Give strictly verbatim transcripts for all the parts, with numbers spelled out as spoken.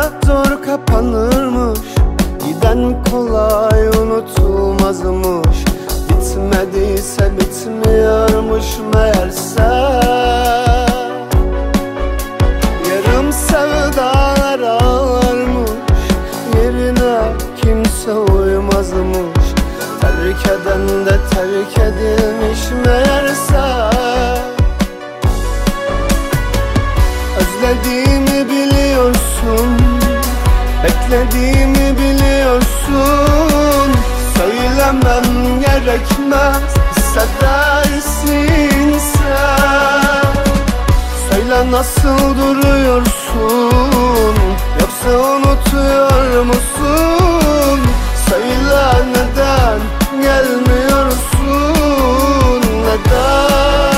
zor kapanırmış, giden kolay unutulmazmış. Bitmediyse bitmiyormuş meğerse. Yarım sevdalar ağlarmış, yerine kimse uymazmış. Terk eden de terk edilmiş meğerse. Özlediğimi biliyorsun, beklediğimi biliyorsun. Söylemem gerekmez, hissedersin sen. Söyle nasıl duruyorsun, yoksa unutuyor musun? Söyle neden gelmiyorsun, neden?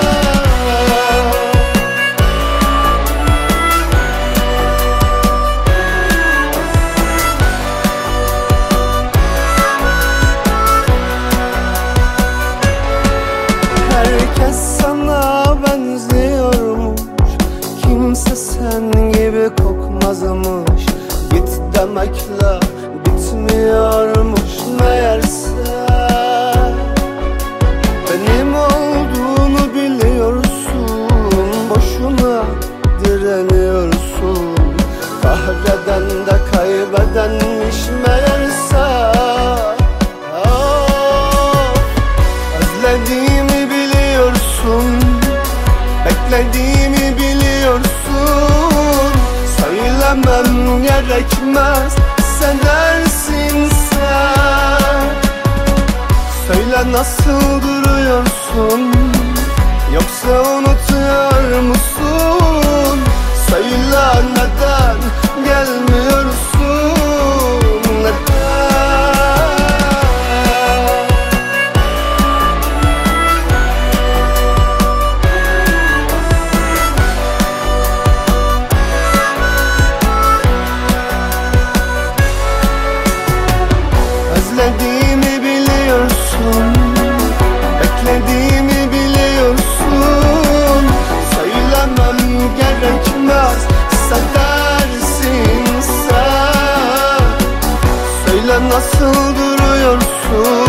Herkes sana benziyormuş, kimse sen gibi kokmazmış. Git demekle bitmiyormuş meğerse. Benim olduğunu biliyorsun, boşuna direniyorsun. Kahreden de kaybedenmiş meğerse. Oh, özlediğimi biliyorsun, beklediğimi biliyorsun. Söylemem gerekmez, hissedersin sen. Söyle nasıl duruyorsun, yoksa unutuyor musun? Söyle neden gelmiyorsun, neden? Özlediğimi biliyorsun, beklediğimi biliyorsun. Söylemem gerekmez, hissedersin sen. Söyle nasıl duruyorsun,